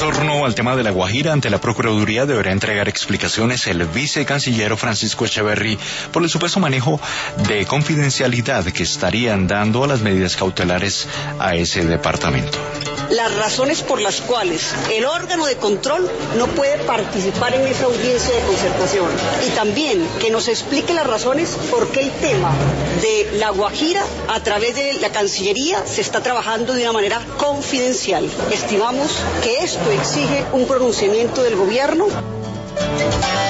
torno al tema de La Guajira, ante la Procuraduría deberá entregar explicaciones el vicecanciller Francisco Echeverry por el supuesto manejo de confidencialidad que estarían dando a las medidas cautelares a ese departamento. Las razones por las cuales el órgano de control no puede participar en esa audiencia de concertación, y también que nos explique las razones por qué el tema de La Guajira a través de la Cancillería se está trabajando de una manera confidencial. Estimamos que esto exige un pronunciamiento del gobierno.